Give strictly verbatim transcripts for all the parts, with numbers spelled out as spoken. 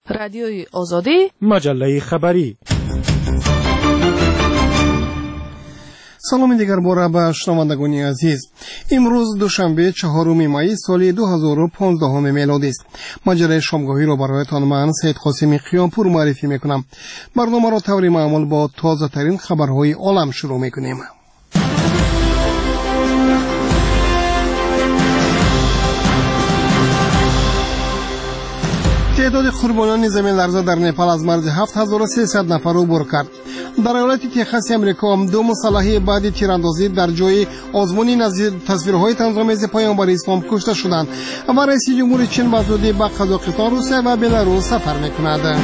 رادیوی آزادی، مجله خبری. سلام دیگر باره به شنوندگان عزیز. امروز دوشنبه چهارم می سال دو هزار و پانزده میلادی است. مجله شامگاهی را برایتان من سید قاسمی قیامپور معرفی میکنم. برنامه را طور معمول با تازه ترین خبرهای عالم شروع میکنیم. تعداد قربانیان زمین لرزه در نپال از مرز هفت هزار و سیصد نفر عبور کرد. در ایالت تگزاس امریکا دو مسلح بعد تیراندازی در جای آزمون نظیر تصویرهای طنزآمیز پیامبر اسلام کشته شدند و رئیس جمهور چین به زودی به قزاقستان، روسیه و بلاروس سفر میکند.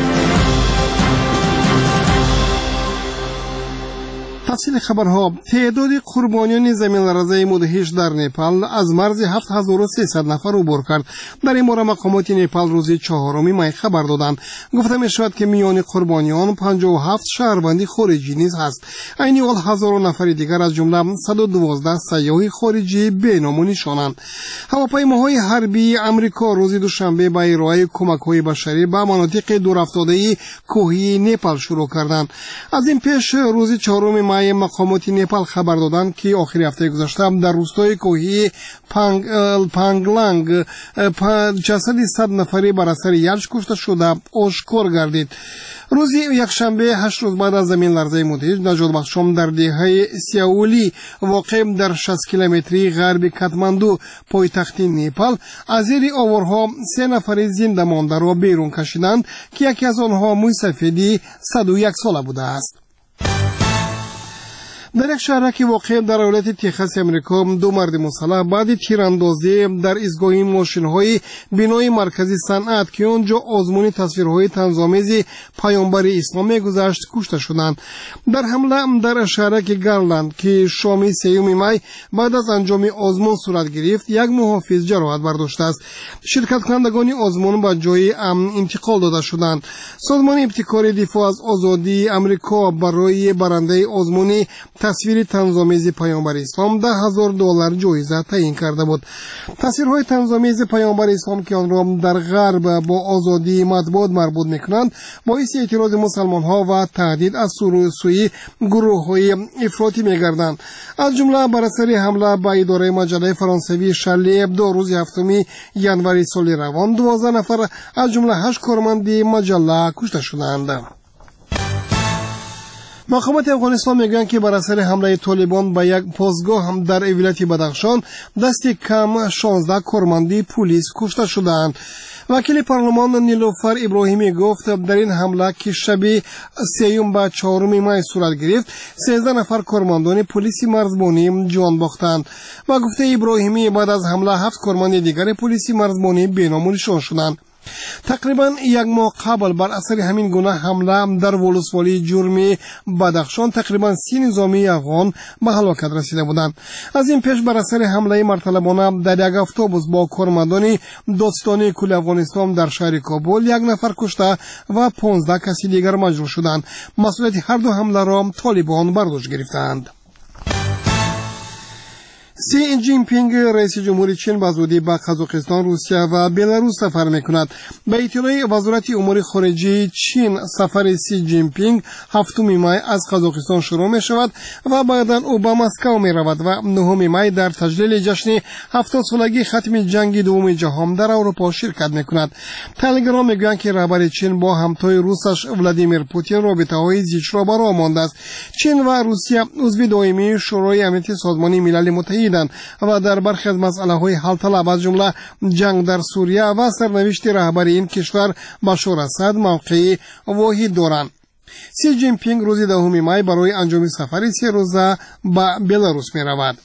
تفصیل خبرها: تعداد قربانیان زمین لرزه مدهش در نپال از مرز هفت هزار و سیصد نفر عبور کرد. در این باره مقامات نپال روز چهارم می خبر دادند. گفته می شود که میان قربانیان پنجاه و هفت شهروندی خارجی نیز هست. این حال هزاران نفر دیگر از جمله صد و دوازده سیاح خارجی بینام و نشانند. هواپیماهای حربی آمریکا روز دوشنبه به ارائه کمک‌های بشری به مناطق دورافتاده کوهی نپال شروع کردند. از این پیش روز چهارم مقامات نپال خبر دادند که آخر هفته گذشته در روستای کوهی پانگ پانگلانگ جسد صد نفری بر اثر یلش کشته شده آشکار گردید. روز یکشنبه هشت روز بعد از زمین لرزه مدهش نجات بخشان در دهه سیاولی واقع در شصت کیلومتری غرب کاتماندو پایتخت نپال از زیر آورها سه نفر زنده مانده را بیرون کشیدند که یکی از آنها موی سفیدی صد و یک ساله بوده است. در یک شهر که واقع در ایالت تگزاس امریکا دو مرد مسلح بعد تیراندازی در ایستگاه ماشین‌های بنای مرکزی صنعت که آنجا آزمون تصویرهای طنزآمیز پیامبر اسلام می‌گذشت کشته شدند. در حمله در شهر که گرلند که شام سیوم می بعد از انجام آزمون صورت گرفت یک محافظ جراحت برداشته است. شرکت کنندگان آزمون به جای امن انتقال داده شدند. سازمان ابتکار دفاع از آزادی آمریکا برای برنده آزمون تصویر طنزآمیز پیامبر اسلام ده هزار دلار جایزه تعیین کرده بود. تصویرهای طنزآمیز پیامبر اسلام که آن را در غرب با آزادی مطبوعات مربوط میکنند باعث اعتراض مسلمان ها و تهدید از سوی گروه های افراطی میگردند. از جمله بر اثر حمله به اداره مجله فرانسوی شارلی ابدو روز هفتم ژانویه سال روان دوازده نفر از جمله هشت کارمند مجله کشته شدند. مقامات افغانستان میگویند که بر اثر حمله طالبان به یک پاسگاه هم در ولایت بدخشان دست کم شانزده کارمند پلیس کشته شدند. وکیل پارلمان نیلوفر ابراهیمی گفت در این حمله که شب سیوم به چهارم می صورت گرفت سیزده نفر کارمندان پلیس مرزبانی جان باختند و گفته ابراهیمی بعد از حمله هفت کارمند دیگر پلیس مرزبانی بینام و نشان شدند. تقریبا یک ماه قبل بر اثر همین گونه حمله در ولسوالی جرمی بدخشان تقریبا سی نظامی افغان به هلاکت رسیده بودند. از این پیش بر اثر حمله مرتلبانه در یک اتوبوس با کارمندان دادستانی کل افغانستان در شهر کابل یک نفر کشته و پانزده کسی دیگر مجروح شدند. مسئولیت هر دو حمله را طالبان بر دوش گرفتند. سی جین پینگ رئیس جمهور چین به زودی به قزاقستان، روسیه و بلاروس سفر میکند. به اطلاع وزارت امور خارجه چین سفر سی جین پینگ هفتم می از قزاقستان شروع می شود و بعدا او به مسکو می رود و نهم می در تجلیل جشن هفتاد سالگی ختم جنگ دوم جهان در اروپا شرکت می کند. تلگرام می گویند که رهبر چین با همتای روسش ولادیمیر پوتین رابطه های زیچ را برا مانده است. چین و روسیه عضو دائمی شورای امنیت سازمان ملل متحد و در برخی از مسئله های حل طلب از جمله جنگ در سوریه و سرنوشت رهبر این کشور بشار اسد موقعی واحد دارند. سی جین پینگ روز دهم می برای انجام سفری سه روزه به بلاروس می رود.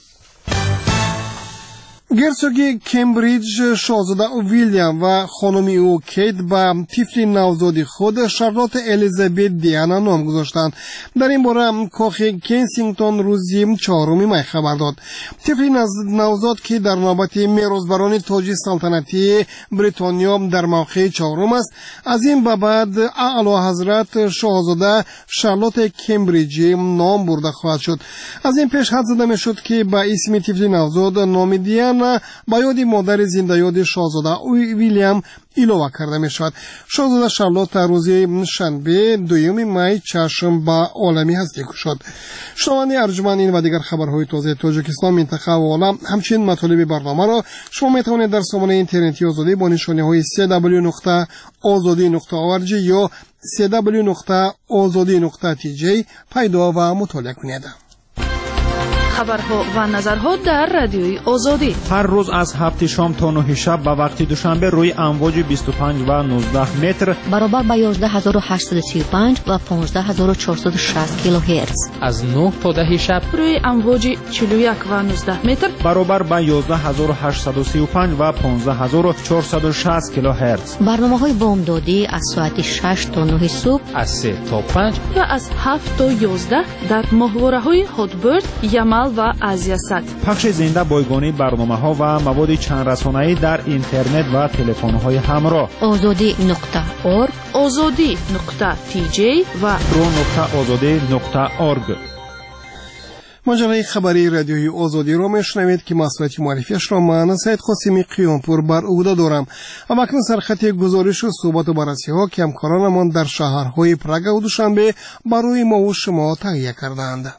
گرسوگ کمبریج شاهزاده ویلیام و خانمی او کیت به طفل نوزاد خود شارلوت الیزابت دیانا نام گذاشتند. در این باره کاخ کنسینگتون روزی چهارم می خبر داد. طفل نوزاد که در نوبت میراثبران تاج سلطنتی بریتانیا در موقع چهارم است، از این به بعد اعلی حضرت شاهزاده شارلوت کمبریجی نام برده خواهد شد. از این پیش حد زده می شد که به اسم طفل نوزاد نام دیانا خانه با یاد مادر زنده یاد شاهزاده ویلیام ایلوه کرده می شود. شاهزاده شارلوت روز شنبه دوم می چشم با عالمی هستی شد. شنونده ارجمند این و دیگر خبرهای تازه تاجیکستان، منطقه و عالم همچنین مطالب برنامه را شما می توانید در سامانه اینترنتی آزادی با نشانی های سی دبلیو نقطه آزادی نقطه او ار جی یا سی دبلیو نقطه آزادی نقطه تی جی پیدا و مطالعه کنید. خبرها و نظرها در رادیوی آزادی هر روز از هفت شام تا نه شب به وقت دوشنبه روی امواج بیست و پنج و نوزده متر برابر با یازده هزار و هشتصد و سی و پنج و پانزده هزار و چهارصد و شصت کیلوهرتز از نه تا ده شب روی امواج چهل و یک و نوزده متر برابر با یازده هزار و هشتصد و سی و پنج و پانزده هزار و چهارصد و شصت کیلوهرتز. برنامه‌های بامدادی از ساعت شش تا نه صبح، از سه تا پنج و از هفت تا یازده در ماهواره‌های هاتبرد، یمل و آزیاست. پخش زنده بایگانی برنامه‌ها و مواد چند رسانه‌ای در اینترنت و تلفن‌های همراه. آزادی نقطه اورگ، آزادی نقطه تی جی و رو نقطه آزادی نقطه اورگ. مجله خبری رادیوی آزادی را میشنوید که مسئولیت معرفیش را من سید قاسمی قیامپور بر عهده دارم. اما اکنون سرخط گزارش و صحبت و بررسی ها که همکارانمان در شهرهای پراگ و دوشنبه برای ما و شما تهیه کردند.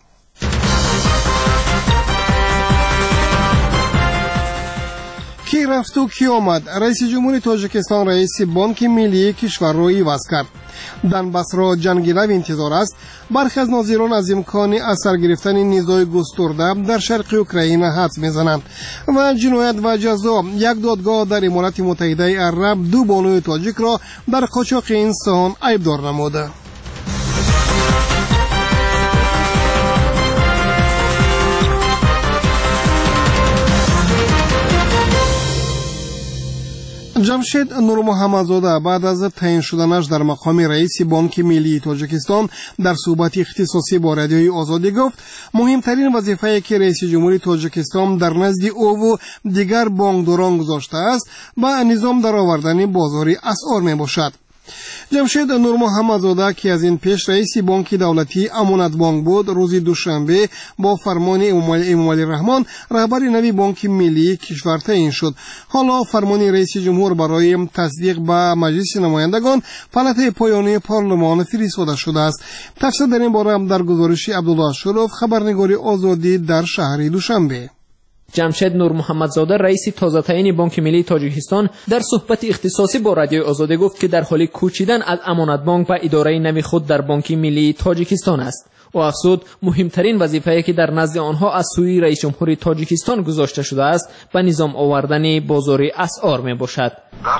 کی رفت و کی آمد؟ رئیس جمهوری تاجیکستان رئیس بانک ملی کشور را عوض کرد. دنباس را جنگی لب انتظار است. برخی از ناظران از امکان اثر گرفتن نیزهای گسترده در شرق اوکراین حدس میزنند و جنایت و جزا. یک دادگاه در امارات متحده عرب دو بانوی تاجیک را در قاچاق انسان عیبدار نموده. جمشید نور محمدزاده بعد از تعیین شدنش در مقام رئیس بانک ملی تاجیکستان در صحبت اختصاصی با رادیوی آزادی گفت مهمترین وظیفه‌ای که رئیس جمهوری تاجیکستان در نزد او و دیگر بانکداران گذاشته است با نظام درآوردن بازاری اسعار می باشد. جمشید نور محمدزاده که از این پیش رئیس بانک دولتی امانت بانک بود، روز دوشنبه با فرمان امام علی رحمان رهبر نوی بانک ملی کشور تعیین شد. حالا فرمان رئیس جمهور برای تصدیق به مجلس نمایندگان پالات پایانی پارلمان فرستاده شده است. تفصیل در این باره در گزارش عبدالله شروف، خبرنگار آزادی در شهر دوشنبه. جمشید نور محمدزاده رئیس تازه تعیین بانک ملی تاجیکستان در صحبت اختصاصی با رادیو آزادی گفت که در حال کوچیدن از امانت بانک و اداره نوی خود در بانک ملی تاجیکستان است. او افزود مهمترین وظیفه‌ای که در نزد آنها از سوی رئیس جمهوری تاجیکستان گذاشته شده است به نظام آوردن بازاری اسعار می باشد.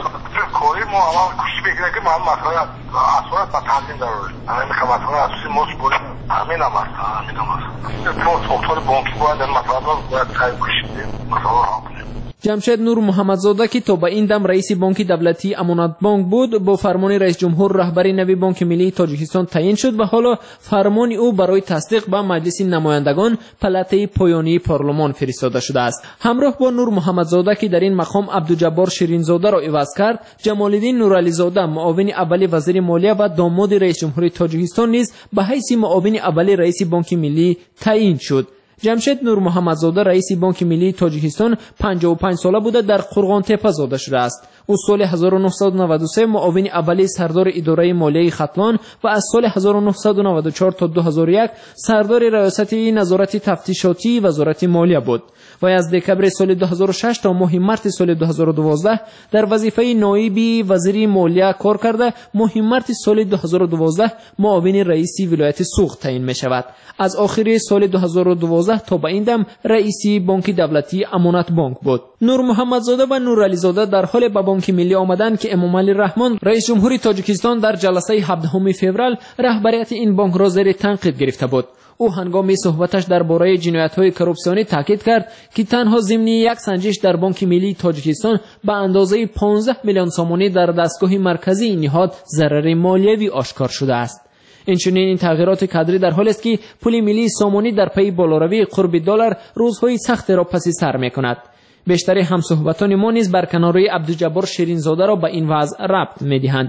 کاری ما اول کوشش بکنیم که ما مسئله اسعار با تامین داریم. همین خدمات اساسی موج بود. همین هم است. همین هم است. تو ساختار بانکی باید این مسئله را باید تعیین کنیم. مسئله را جمشید نور محمدزاده که تا به این دم رئیس بانک دولتی امانت بانک بود با فرمان رئیس جمهور رهبری نوی بانک ملی تاجیکستان تعیین شد و حالا فرمان او برای تصدیق به مجلس نمایندگان پالات پایانی پارلمان فرستاده شده است. همراه با نور محمدزاده که در این مقام عبدالجبار شیرینزاده را عوض کرد، جمالالدین نورعلیزاده معاون اول وزیر مالیه و داماد رئیس جمهوری تاجیکستان نیز به حیث معاون اول رئیس بانک ملی تعیین شد. جمشید نور محمدزاده رئیس بانک ملی تاجیکستان پنجاه و پنج ساله بوده در قرغان تپه زاده شده است. او سال هزار و نهصد و نود و سه معاون اولی سردار اداره مالیه ختلان و از سال هزار و نهصد و نود و چهار تا دو هزار و یک سردار ریاست نظارت تفتیشاتی وزارت مالیه بود و از دکبر سال دو هزار و شش تا ماه مارس سال دو هزار و دوازده در وظیفه نایب وزیر مالیه کار کرده. ماه مارس سال دو هزار و دوازده معاون رئیس ولایت سوخت تعیین می شود. از آخر سال دو هزار و دوازده تا به این دم رئیس بانک دولتی امانت بانک بود. نور محمدزاده و نورعلیزاده در حال به بانک ملی آمدن که امام علی رحمان رئیس جمهوری تاجیکستان در جلسه هفدهم فوریه رهبریت این بانک را زیر تنقید گرفته بود. او هنگام صحبتش درباره جنایت‌های کروپسیونی تاکید کرد که تنها ضمن یک سنجش در بانک ملی تاجیکستان به اندازه پانزده میلیون سامانی در دستگاه مرکزی این نهاد ضرر مالیوی آشکار شده است. اینچنین این تغییرات کادری در حالی است که پول ملی سامانی در پی بالاروی قرب دلار روزهای سخت را پس سر می‌کند. بیشتر همصحبتان ما نیز بر کناری عبدالجبار شیرینزاده را به این وضع ربط می‌دهند.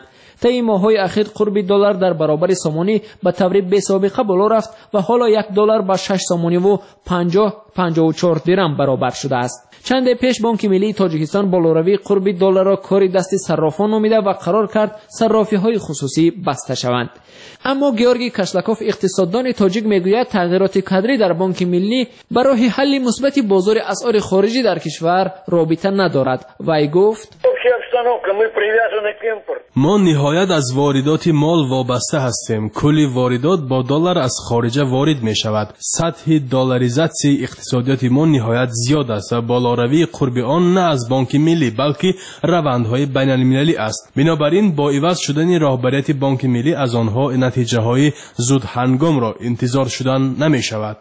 طی ماه‌های اخیر قرب دلار در برابر سامانی به طور بی‌سابقه بالا رفت و حالا یک دلار با شش سامانی و پنجاه پنجاه و چهار درم برابر شده است. چند پیش بانک ملی تاجیکستان بالاروی قرب دلار را کاری دست صرافان نامیده و قرار کرد صرافی‌های خصوصی بسته شوند. اما گیورگی کشلکوف اقتصاددان تاجیک میگوید تغییرات کادری در بانک ملی برای حل مثبت بازار اسعار خارجی در کشور رابطه ندارد. وی گفت ما نهایت از واردات مال وابسته هستیم. کل واردات با دلار از خارج وارد می شود. سطح دلاریزاسی اقتصادیات ما نهایت زیاد است و بالاروی قرب آن نه از بانک ملی بلکه روندهای بین المللی است. بنابراین با عوض شدن راهبریت بانک ملی از آنها نتیجه های زود هنگام را انتظار شدن نمی شود.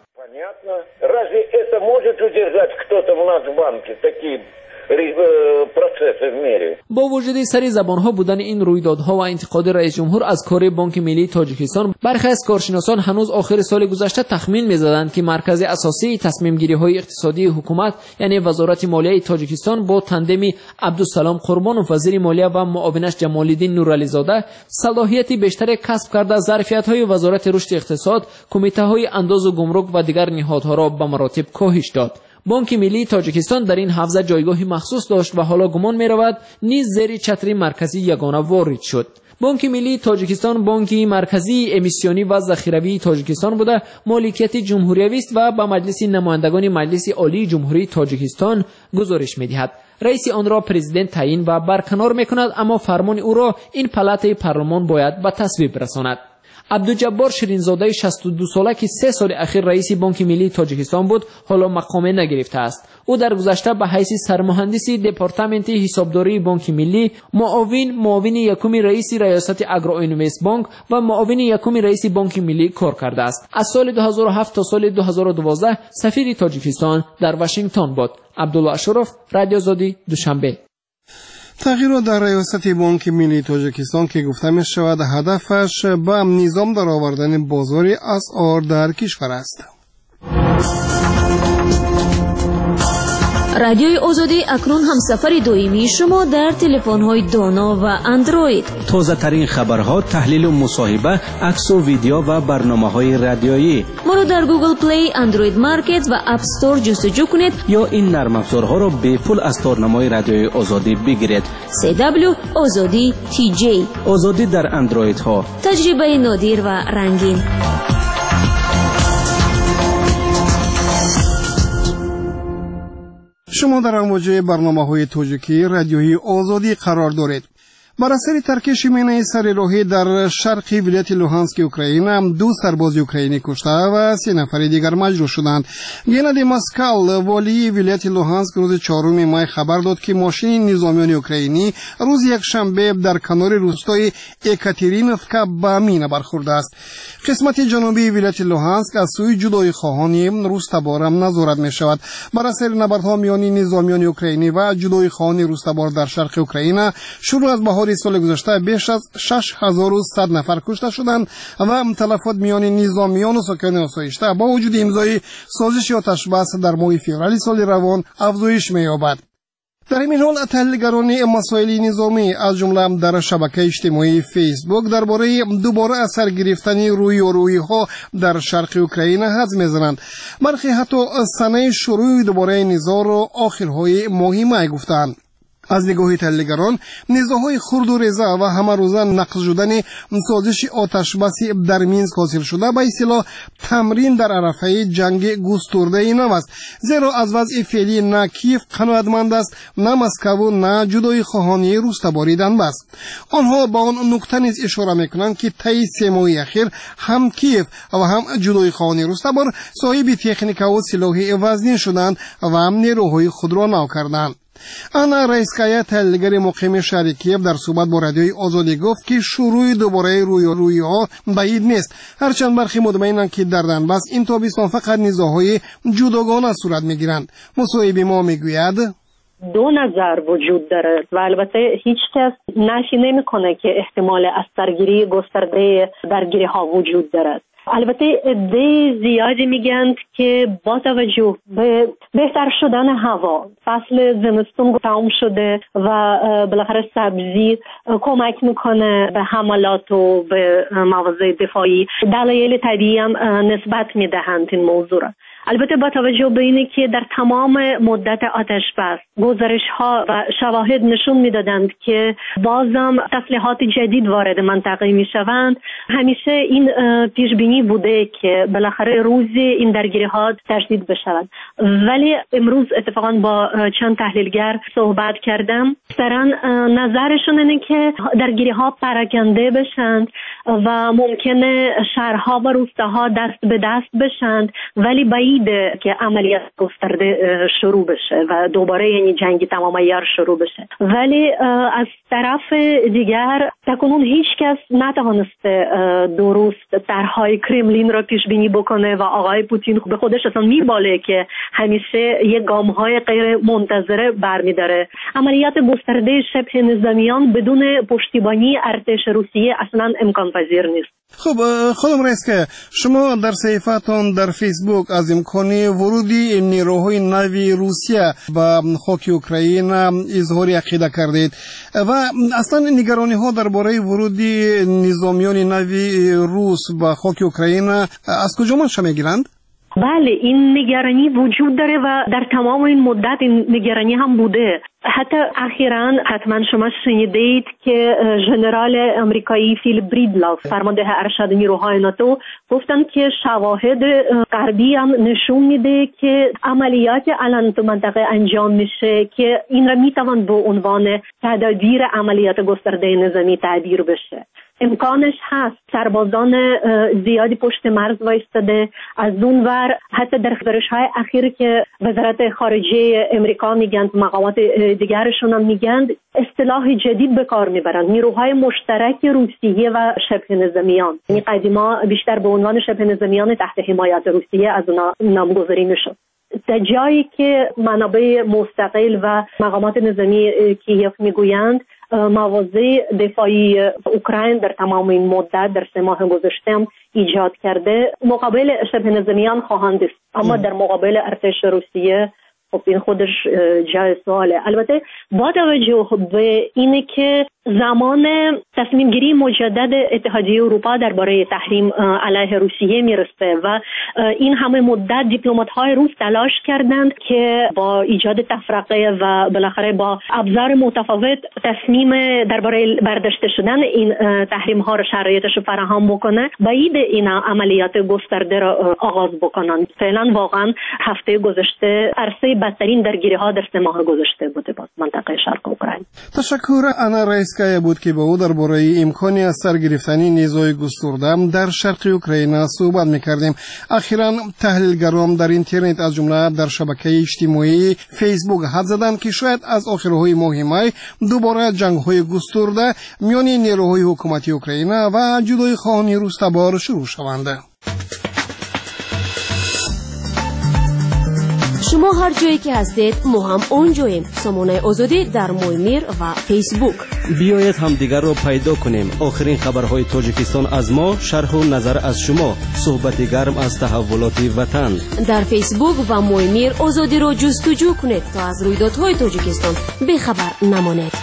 با وجود سری زبانها بودن این رویدادها و انتقاد رئیس جمهور از کار بانک ملی تاجیکستان، برخی از کارشناسان هنوز آخر سال گذشته تخمین می‌زدند که مرکز اساسی تصمیم گیری های اقتصادی حکومت یعنی وزارت مالیه تاجیکستان با تندم عبدالسلام قربانوف وزیر مالیه و معاونش جمال‌الدین نورعلی زاده صلاحیت بیشتر کسب کرده ظرفیت‌های وزارت رشد اقتصاد، کمیته‌های انداز و گمرک و دیگر نهادها را به مراتب کاهش داد. بانک ملی تاجیکستان در این حوزه جایگاهی مخصوص داشت و حالا گمان می رود نیز زیر چتر مرکزی یگانه وارد شد. بانک ملی تاجیکستان بانکی مرکزی امیسیونی و ذخیروی تاجیکستان بوده، مالکیت جمهوری است و به مجلس نمایندگان مجلس عالی جمهوری تاجیکستان گزارش می دهد. رئیس آن را پرزیدنت تعیین و برکنار می کند، اما فرمان او را این پلات پارلمان باید به تصویب رساند. عبدالجبار شیرینزاده شصت و دو ساله که سه سال اخیر رئیس بانک ملی تاجیکستان بود حالا مقام نگرفته است. او در گذشته به حیث سرمهندس دپارتمنت حسابداری بانک ملی، معاون معاون یکم رئیس ریاست اگروینوست بانک و معاون یکم رئیس بانک ملی کار کرده است. از سال دو هزار و هفت تا سال دو هزار و دوازده سفیر تاجیکستان در واشنگتن بود. عبدالله اشرف، رادیو آزادی، دوشنبه. تغییرات در ریاست بانک ملی تاجیکستان که گفته می شود هدفش به نظام در آوردن بازار اسعار در کشور است. رادیوی آزادی اکنون همسفر دائمی شما در تلفن‌های دانا و اندروید. تازه ترین خبرها، تحلیل و مصاحبه، عکس و ویدیو و برنامه‌های رادیویی. ما را در گوگل پلی، اندروید مارکت و اپ استور جستجو کنید یا این نرم افزارها را به پول از تارنمای رادیوی آزادی بگیرید. سی دبلیو آزادی تی جی. آزادی در اندروید ها. تجربه نادر و رنگین. شما در امواج برنامه‌های تاجیکی رادیوی آزادی قرار دارید. بر اثر ترکش مینه سر راهی در شرق ولایت لوهانسک اوکراین دو سرباز اوکراینی کشته و سه نفر دیگر مجروح شدند. گنادی ماسکال والی ولایت لوهانسک روز چهارم مای خبر داد که ماشین نظامیان اوکراینی روز یک شنبه در کنار روستای اکاترینوفکا به مینه برخورده است. قسمت جنوبی ولایت لوهانسک از سوی جدای خواهان روستبار نظارت می شود. بر اثر نبردها میان نظامیان اوکراینی و جدای خواهان روستبار در شرق اوکراین شروع از بهار سال گذشته بیش از شش هزار و صد نفر کشته شدند و تلفات میان نظامیان و ساکنان آسایشته با وجود امضای سازش آتش بس در ماه فوریه سال روان افزایش می‌یابد. در این حال تحلیلگران مسائل نظامی از جمله در شبکه اجتماعی فیسبوک درباره دوباره اثر گرفتن رویارویی‌ها در شرق اوکراین حدس می‌زنند. برخی حتی سنه شروع دوباره نزاع را آخرهای ماه می گفتند. از نگاه تحلیلگران نزاع‌های خرد و رضا و همه روزه نقض شدن سازش آتش بس در مینسک حاصل شده به اصطلاح تمرین در عرصه جنگ گسترده نو است، زیرا از وضع فعلی نه کیف قناعتمند است نه مسکو نه جدای خواهانی روستباری دنباس. آنها با آن نکته نیز اشاره میکنند که طی سه ماه اخیر هم کیف و هم جدای خواهانی روستبار صاحب تکنیک و سلاح وزنی شدند و هم نیروهای خود را نو کردند. انا رئیسکایه تحلیلگر مقیم شهر کیف در صحبت با رادیوی آزادی گفت که شروع دوباره رویارویی‌ها بعید نیست، هرچند برخی مطمئنند که در دنباس این تابستان فقط نزاع‌های جداگانه صورت می‌گیرند. مصاحب ما میگوید دو نظر وجود دارد و البته هیچ کس نفی نمی‌کنه که احتمال از درگیری گسترده درگیری‌ها وجود دارد. البته عده زیادی میگن که با توجه به بهتر شدن هوا، فصل زمستون تمام شده و بالاخره سبزی کمک میکنه به حملات و به مواضع دفاعی، دلایل طبیعی هم نسبت میدهند این موضوع را. البته با توجه به اینه که در تمام مدت آتش بس گزارش ها و شواهد نشون میدادند که بازم تسلیحات جدید وارد منطقه میشوند، همیشه این پیش بینی بوده که بالاخره روزی این درگیری ها تشدید بشوند. ولی امروز اتفاقا با چند تحلیلگر صحبت کردم، اکثرا نظرشون اینه که درگیری ها پراکنده بشند و ممکنه شهرها و روستاها دست به دست بشند، ولی باید که عملیات گسترده شروع بشه و دوباره یعنی جنگ تمام عیار شروع بشه. ولی از طرف دیگر تاکنون هیچ کس نتوانسته درست طرحهای کرملین را پیش بینی بکنه و آقای پوتین به خودش اصلا میباله که همیشه یک گام‌های غیر منتظره برمی‌داره. عملیات گسترده شبه نظامیان بدون پشتیبانی ارتش روسیه اصلا امکان پذیر نیست. خب خانم رئیس که شما در صفحتون در فیسبوک از امکان ورودی نیروهای نوی روسیه به خاک اوکراین اظهار عقیده کردید و اصلا نگرانی ها درباره ورودی نظامیان نوی روس به خاک اوکراین از کجا منشأ میگیرند؟ بله، این نگرانی وجود داره و در تمام این مدت این نگرانی هم بوده. حتی اخیراً حتما شما شنیدید که ژنرال امریکایی فیل بریدلاف، فرمانده ارشد نیروهای ناتو، گفتن که شواهد غربی هم نشون میده که عملیات الان تو منطقه انجام میشه که این را میتوان به عنوان تدابیر عملیات گسترده نظامی تعبیر بشه. امکانش هست. سربازان زیادی پشت مرز وایستاده. از اون ور حتی در گزارش‌های اخیر که وزارت خارجه امریکا میگن، مقامات دیگرشون هم میگن، اصطلاح جدید به کار میبرند، نیروهای مشترک روسیه و شبه نظامیان. یعنی قدیما بیشتر به عنوان شبه نظامیان تحت حمایت روسیه از اونا نامگذاری میشد. در جایی که منابع مستقل و مقامات نظامی کیف میگویند مواضع دفاعی اوکراین در تمام این مدت در سه ماه گذشته ایجاد کرده، مقابل شبه نظامیان خواهند است، اما در مقابل ارتش روسیه خب این خودش جای سواله. البته با توجه به اینه که زمان تصمیم گیری مجدد اتحادیه اروپا درباره تحریم علیه روسیه میرسه و این همه مدت دیپلمات‌های روس تلاش کردند که با ایجاد تفرقه و بالاخره با ابزار متفاوت تصمیم درباره برداشته شدن این تحریم ها رو شرایطش رو فراهم بکنه، باید این عملیات گسترده را آغاز بکنن. فعلا واقعا هفته گذشته عرصه بدترین درگیری ها در سه ماه گذشته بوده با منطقه شرق اوکراین. تشکر. انا رئیس که بود که با او درباره امکانی از سر گرفتن نیروهای گسترده در شرق اوکراین صحبت می‌کردیم. اخیراً تحلیلگران در اینترنت از جمله در شبکه اجتماعی فیسبوک حد زدند که شاید از آخرهای ماه می دوباره جنگ‌های گسترده میان نیروهای حکومتی اوکراین و جلوی خواهان روس تبار شروع شوند. شما هر جایی که هستید ما هم اونجاییم. سامانه آزادی در مویمیر و فیسبوک. بیایید همدیگر را پیدا کنیم. آخرین خبرهای تاجیکستان از ما، شرح و نظر از شما، صحبت گرم از تحولات وطن. در فیسبوک و مویمیر آزادی را جستجو کنید تا از رویدادهای تاجیکستان بی‌خبر نمانید.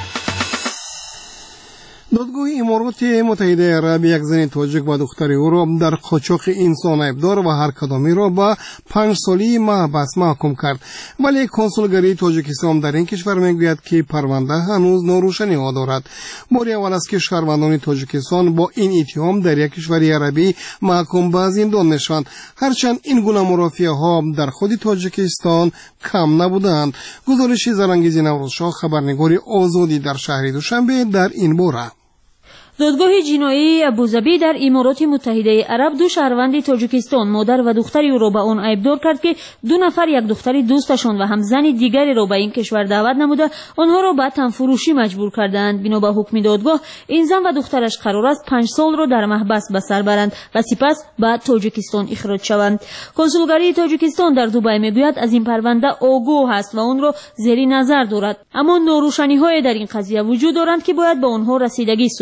دادگاه امارات متحده عرب یک زن تاجیک و دختر او را در قاچاق انسان عیبدار و هر کدامی را با پنج سالی محبس محکوم کرد. ولی کنسولگری تاجیکستان در این کشور میگوید که پرونده هنوز ناروشنی ها دارد. باری اول است که شهروندان تاجیکستان با این اتهام در یک کشور عربی محکوم به زندان میشوند، هرچند این گونه مرافعه ها در خود تاجیکستان کم نبودند. گزارش زرانگیز نوروزشاه، خبرنگار آزادی در شهر دوشنبه در این باره. دادگاه جنایی ابوظبی در امارات متحده عرب دو شهروند تاجیکستان، مادر و دختری را به آن عیبدار کرد که دو نفر یک دختری دوستشان و هم زن دیگری را به این کشور دعوت نموده آنها را به تنفروشی مجبور کردند. بنا به حکم دادگاه این زن و دخترش قرار است پنج سال را در محبس به سر برند و سپس به تاجیکستان اخراج شوند. کنسولگری تاجیکستان در دبی میگوید از این پرونده آگاه است و آن را زیر نظر دارد، اما ناروشنی‌های در این قضیه وجود دارند که باید به آنها رسیدگی صورت گیرد.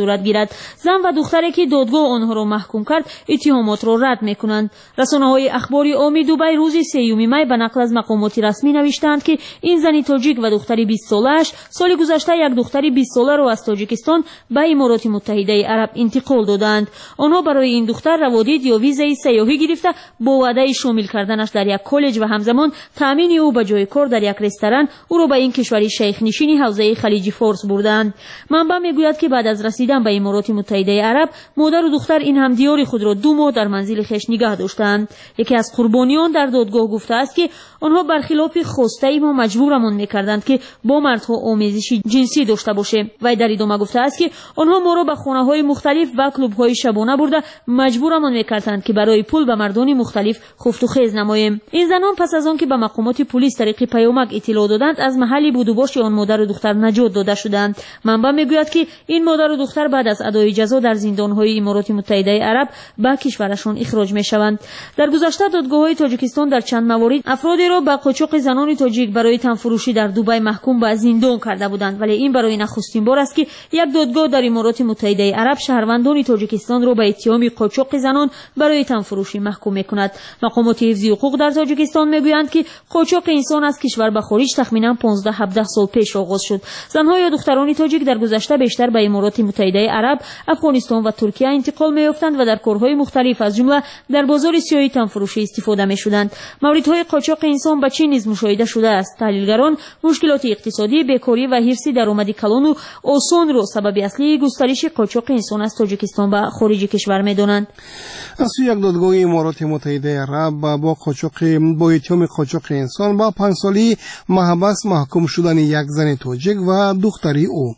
میگوید زن و دختری که دادگاه آنها را محکوم کرد اتهامات را رد میکنند. رسانه‌های اخباری عامی دبی روز سیوم می به نقل از مقامات رسمی نوشتند که این زن تاجیک و دختری بیست ساله‌اش سال گذشته یک دختری بیست ساله را از تاجیکستان به امارات متحده عرب انتقال دادند. آنها برای این دختر روادید یا ویزای سیاحی گرفته با وعده شامل کردنش در یک کالج و همزمان تامین او به جای کار در یک رستوران او را به این کشوری شیخ نشین حوزه خلیج فارس بردند. منبع میگوید که بعد از رسیدن به امارات متحده عرب مادر و دختر این همدیار خود را دو ماه در منزل خویش نگاه داشتند. یکی از قربانیان در دادگاه گفته است که آنها برخلاف خواسته ما مجبورمان میکردند که با مردها آمیزش جنسی داشته باشه. و در ادامه گفته است که آنها ما را به خانه‌های مختلف و کلوب‌های شبانه برده مجبورمان میکردند که برای پول به مردان مختلف خفت و خیز نماییم. این زنان پس از آن که به مقامات پلیس طریق پیامک اطلاع دادند از محلی بود و باش آن مادر و دختر نجات داده شدند. منبع میگوید که این مادر و دختر بعد از ادای جزا در زندان‌های امارات متحده عرب به کشورشان اخراج میشوند. در گذشته دادگاه‌های تاجیکستان در چند موارد افرادی را به قاچاق زنان تاجیک برای تنفروشی در دبی محکوم به زندان کرده بودند، ولی این برای نخستین بار است که یک دادگاه در امارات متحده عرب شهروندان تاجیکستان را به اتهام قاچاق زنان برای تنفروشی محکوم می‌کند. مقامات حفظی حقوق در تاجیکستان میگویند که قاچاق انسان از کشور به خارج تخمینا پانزده هفده سال پیش آغاز شد. زنها یا دختران تاجیک در گذشته بیشتر به امارات متحده عرب، افغانستان و ترکیه انتقال می‌یافتند و در کارهای مختلف از جمله در بازار سیاه تنفروشی استفاده می‌شدند. موردهای قاچاق انسان به چه نیز مشاهده شده است. تحلیلگران مشکلات اقتصادی، بیکاری و حرص درآمد کلان و آسان را سبب اصلی گسترش قاچاق انسان از تاجیکستان به خارج کشور می‌دانند. از یک دادگاه امارات متحده عرب با قاچاق با اتهام قاچاق انسان با پنج سالی محبس محکوم شدن یک زن تاجیک و دختری او.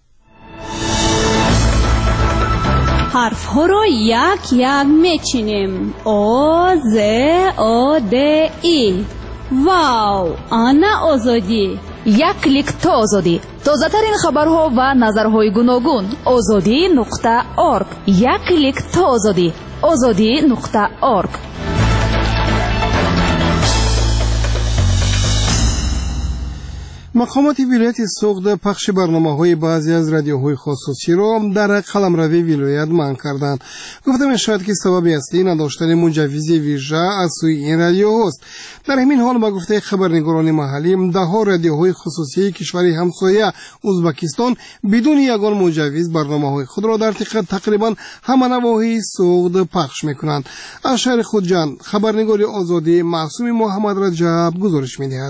حرف ها رو یک یک میچینیم. او ز او د ای. واو، آنا آزادی. یک کلیک تا آزادی. تازه ترین خبرها و نظرهای گوناگون. آزادی نقطه ارگ. یک کلیک تا آزادی. آزادی نقطه ارگ. مقامات ولایت سوخت پخش برنامه‌های بعضی از رادیوهای خصوصی را در قلمروی ولایت منع کردند. گفتم می‌شود که سبب اصلی نداشتن مجوز ویژه از سوی این رادیوهاست. در همین حال با گفته خبرنگاران محلی ده‌ها رادیوهای خصوصی کشور همسایه ازبکستان بدون یگان مجوز برنامه‌های خود را در تقریبا همه نواحی سوخت پخش می‌کنند. از شهر خودجان خبرنگار آزادی معصوم محمد رجب گزارش می‌دهد.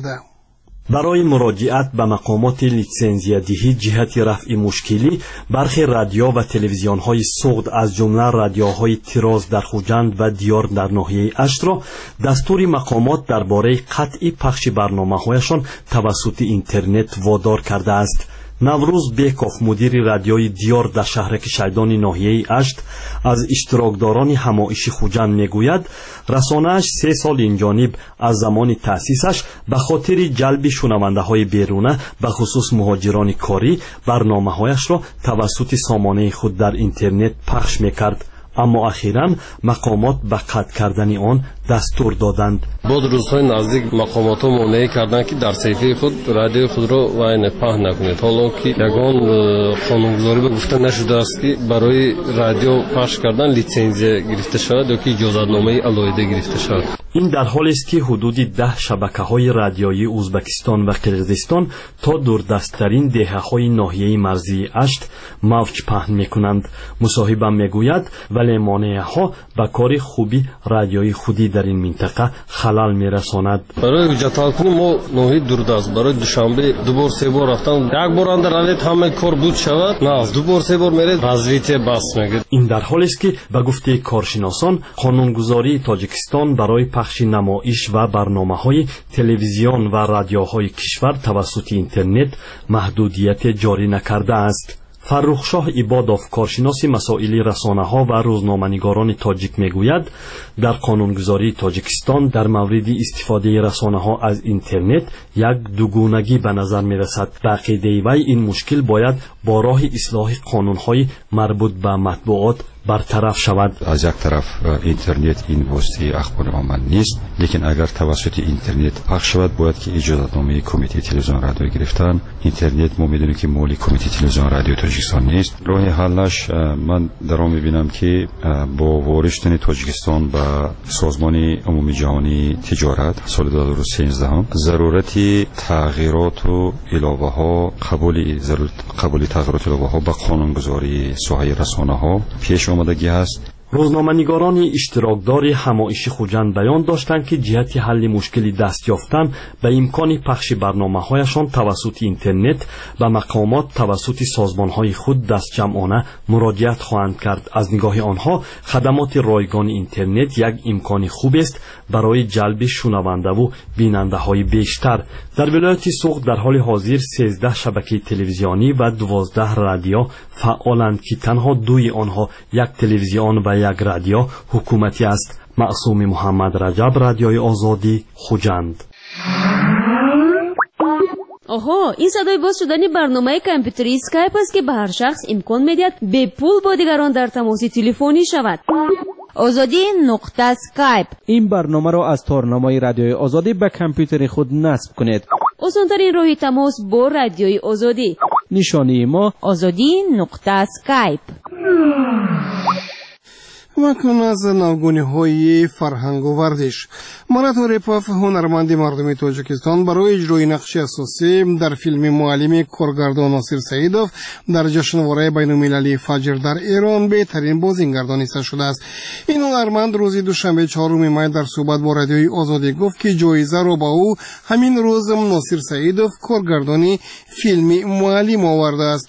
برای مراجعت به مقامات لیسانسیه‌دهی جهت رفع مشکلی برخی رادیو و تلویزیون‌های سوخت از جمله رادیوهای تیراز در خوجند و دیار در ناحیه اشت را دستور مقامات درباره قطع پخش برنامه‌هایشان توسط اینترنت وادار کرده است. نوروز بیکوف مدیر رادیوی دیار در شهر کشایدان ناحیه اشت از اشتراکداران همایش خوجند میگوید رسانه‌اش سه سال اینجانب از زمان تأسیسش به خاطر جلب شنونده‌های بیرونه به خصوص مهاجران کاری برنامه‌هایش را توسط سامانه خود در اینترنت پخش میکرد، اما اخیراً مقامات به قطع کردن آن دستور دادند. باز روزهای نزدیک مقامات ها مانع کردند که در صفحه خود رادیو خود را وین پهن نکنید، حالا که یگان قانونگذاری به گفته نشده است که برای رادیو پخش کردن لیسانس گرفته شود یا که اجازتنامه علایده گرفته شود. این در حالی است که حدود ده شبکه‌های رادیویی ازبکستان و قرقیزستان تا دوردست‌ترین دهه‌های ناحیه مرزی اشت موج پهن می‌کنند. مصاحبه می‌گوید ولی مانع‌ها به کار خوبی رادیویی خودی در این منطقه خلل می‌رساند. برای حجت کنیم ما ناحیه دوردست برای دوشنبه دو بار سه بار رفتن، یک بار اندر رادیو همه کار بود شود، نه دو بار سه بار میره وضعیت بس میگه. این در حالی است که به گفته کارشناسان قانونگذاری تاجیکستان برای پخش نمایش و برنامه‌های تلویزیون و رادیوهای کشور توسط اینترنت محدودیت جاری نکرده است. فرخشاه عبادوف کارشناس مسائل رسانه‌ها و روزنامه‌نگاران تاجیک میگوید در قانونگذاری تاجیکستان در مورد استفاده رسانه‌ها از اینترنت یک دوگونگی به نظر میرسد. به عقیده وی این مشکل باید با راه اصلاح قانون‌های مربوط به مطبوعات برطرف شود. از یک طرف اینترنت این واسطه اخبار عامه نیست، لیکن اگر توسط اینترنت پخش شود باید که اجازه‌نامه کمیته تلویزیون رادیو گرفتن. اینترنت ما میدونیم که مال کمیته تلویزیون رادیو تاجیکستان نیست. راه حلش من در آن میبینم که با وارد تاجیکستان به سازمان عمومی جهانی تجارت سال دو هزار و سیزده ضرورت تغییرات و علاوه ها قبول ضرورت قبول تغییرات علاوه ها به قانونگذاری ساحه رسانه ها پیش آمدگی است. روزنامه‌نگاران اشتراکدار همایش خوجند بیان داشتند که جهت حل مشکلی دست یافتن به امکان پخش برنامه‌هایشان توسط اینترنت به مقامات توسط سازمان‌های خود دست جمعانه مراجعت خواهند کرد. از نگاه آنها خدمات رایگان اینترنت یک امکان خوب است برای جلب شنونده و بیننده‌های بیشتر. در ولایت سوغد در حال حاضر سیزده شبکه تلویزیونی و دوازده رادیو فعالند که تنها دوی آنها یک تلویزیون و یک رادیو حکومتی است. معصوم محمد رجب، رادیوی آزادی، خوجند. آها، این صدای باز شدن برنامه کامپیوتری اسکایپ است که به هر شخص امکان میدهد به پول با دیگران در تماس تلفنی شود. آزادی نقطه اسکایپ. این برنامه را از تارنمای رادیوی آزادی به کامپیوتر خود نصب کنید. آسان‌ترین راه تماس با رادیوی آزادی. نشانی ما آزادی نقطه اسکایپ. مکن از نوگونی های فرهنگ و ورزش. مرات ریپاف هنرمند مردمی تاجیکستان برای اجرای نقش اساسی در فیلم معلم کارگردان ناصر سعیدوف در جشنواره بین‌المللی فجر در ایران بهترین بازیگر دانسته شده است. این هنرمند روز دوشنبه چهارم می در صحبت با رادیوی آزادی گفت که جایزه را با او همین روز ناصر سعیدوف کارگردانی فیلم معلم آورده است.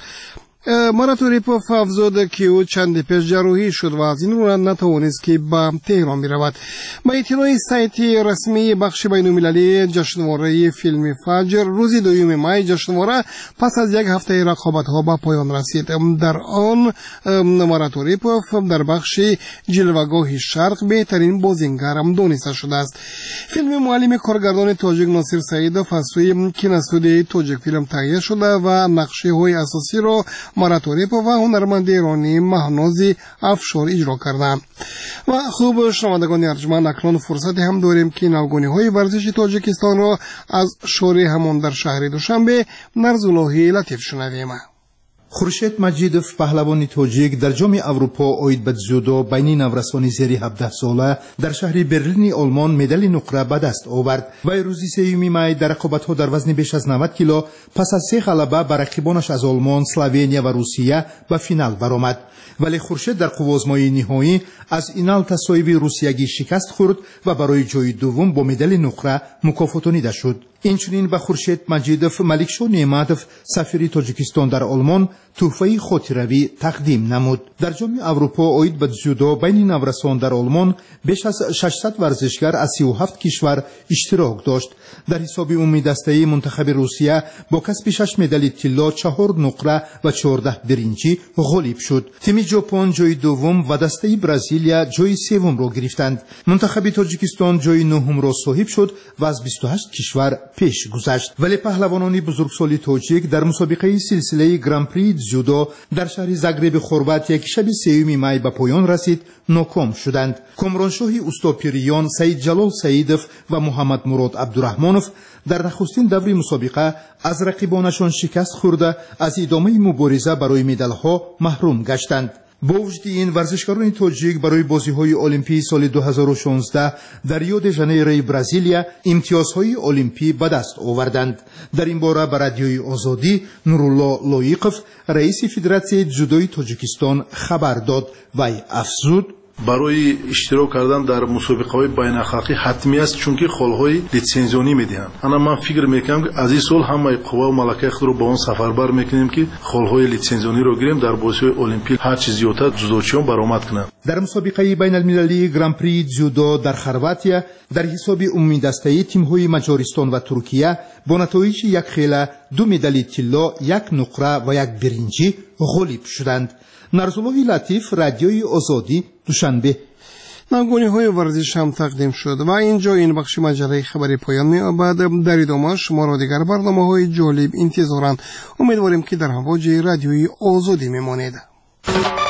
مرات ریپاف افزود که او چند پیش جراحی شد و از این رو نتوانست که به تهران برود. با اطلاع سایت رسمی بخش بین‌المللی جشنواره فیلم فجر روز دوم می جشنواره پس از یک هفته رقابت‌ها به پایان رسید. در آن مرات ریپاف در بخش جلوه‌گاه شرق بهترین بازیگر دانسته شده است. فیلم معلم کارگردان تاجیک ناصر سعیدوف از سوی کینوستودیوی تاجیک فیلم تهیه شده و نقشه‌های اساسی را مرات ریپاف و هنرمند ایرانی مهناز افشار اجرا کردند. و خوب شنوندگان ارجمند، اکنون فرصتی هم داریم که نوگونی های ورزشی تاجیکستان را از شوری همان در شهر دوشنبه نرزاللهی لطیف شنویم. خورشید مجیدوف پهلوان تاجیک در جام اروپا اوید به زودو بین نورسانی زیر هفده ساله در شهر برلین آلمان مدال نقره به دست آورد و روز سوم می در رقابت‌ها در وزن بیش از نود کیلو پس از سه غلبه بر رقیبانش از آلمان، اسلوونیا و روسیه به فینال برآمد. ولی خورشید در قوازمای نهایی از اینال تسایوی روسیگی شکست خورد و برای جای دوم با مدال نقره مکافاتانیده شد. اینچنین به خورشید مجیدوف ملکشاه نعمتوف سفیر تاجیکستان در آلمان تحفه خاطروی تقدیم نمود. در جام اروپا اوید به زودو بین نورسان در آلمان بیش از ششصد ورزشگر از سی و هفت کشور اشتراک داشت. در حساب عمومی دسته منتخب روسیه با کسب شش مدال طلا، چهار نقره و چهارده برنجی غالب شد. تیم ژاپن جای دوم و دسته برزیلیا جای سوم را گرفتند. منتخب تاجیکستان جای نهم را صاحب شد و از بیست و هشت کشور پیش گذشت. ولی پهلوانان بزرگسالی تاجیک در مسابقه سلسله گران پری جودو در شهر زاگرب خرواطیا که شب سوم می به پایان رسید ناکام شدند. کامرانشاهی استاپیریان سید جلال سعیدوف و محمد مراد عبدالرحمانوف در نخستین دور مسابقه از رقیبانشان شکست خورده از ادامه مبارزه برای مدال‌ها محروم گشتند. با وجود این ورزشکاران تاجیک برای بازی‌های المپی سال دو هزار و شانزده در ریو د ژانیرو برزیلیا امتیازهای المپی به دست آوردند. در این باره به رادیوی آزادی نورالله لایقوف رئیس فدراسیون جودوی تاجیکستان خبر داد و افزود برای اشتراک کردن در مسابقه‌های بین‌الخلقی حتمی است، چون که خالهای لیتسنزیونی میدهند. انا من فکر میکنم که از این سال همه قوا و ملکه خود رو با اون سفربر میکنیم که خالهای لیتسنزیونی رو گیریم در بازی‌های المپیک هر چیز زیادتر جودوچیان برآمد کنند. در مسابقه بین‌المللی گران پری جودو در خرواطیا در حساب عمومی دسته تیم‌های مجارستان و ترکیه با نتایج یک خیله، دو مدال طلا، یک نقره و یک برنجی غالب شدند. نرزاللهی لطیف، رادیوی آزادی، دوشنبه. نوگونی های ورزش هم تقدیم شد و اینجا این بخش مجله خبری پایان می آمد. در ادامه شما را دیگر برنامه های جالب انتظارند. امیدواریم که در هواج رادیوی آزادی میمانید.